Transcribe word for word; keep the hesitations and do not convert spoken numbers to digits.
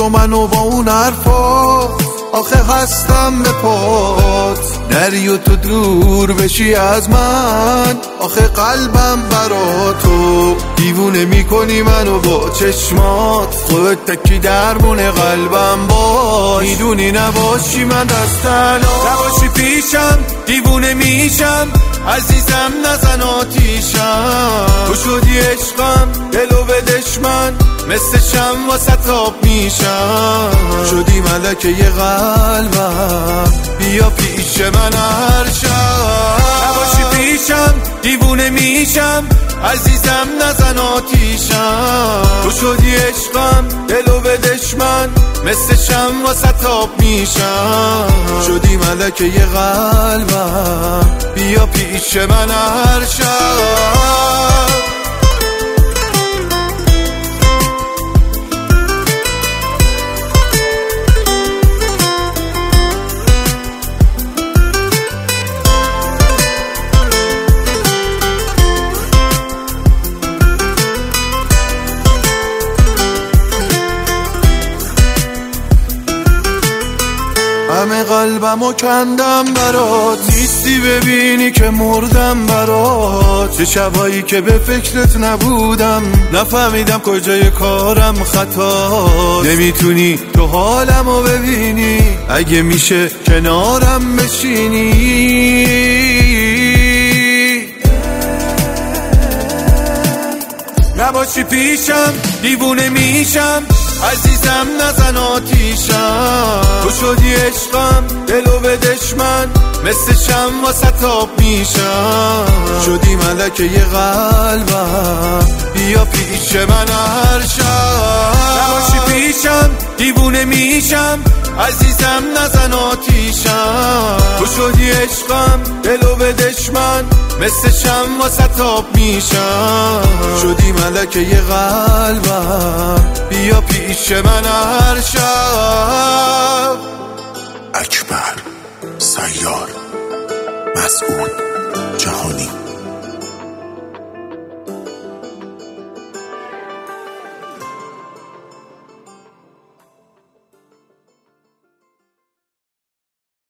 و منو با اون حرفات، آخه هستم به پات. نری و تو دور بشی از من، آخه قلبم برا تو. دیوونه میکنی منو با چشمات، خودت تکی درمون قلبم باش. میدونی نباشی من دست تنها، نباشی پیشم دیوونه میشم. عزیزم نزن آتیشم، تو شدی عشقم دلو به دشمن، مثل شم واسه تاب میشم. شدی ملکه ی قلبم، بیا پیش من هر شب. نباشی پیشم دیوونه میشم، عزیزم نزن آتیشم. تو شدی عشقم دلو به دشمن، مثل شم واسه تاب میشم. شدی ملکه ی قلبم، بیا پیش من هر شب. همه قلبمو کندم برات، نیستی ببینی که مردم برات. چه شبایی که به فکرت نبودم، نفهمیدم کجای کارم خطا. نمیتونی تو حالمو ببینی، اگه میشه کنارم بشینی. نباشی پیشم دیوونه میشم، عزیزم نزن آتیشم. تو شدی عشقم دلو به دشمن، مثل شم واسه تاب میشم. شدی ملکه ی قلبم، بیا پیش من هر شب. نباشی پیشم دیوونه میشم، عزیزم نزن آتیشم. تو شدی عشقم دلو به دشمن، مثل شم واسه تاب میشم. شدی ملکه ی قلبم، بیا پیش من هر شب. اکبر، سیار، مسعود، جهانی.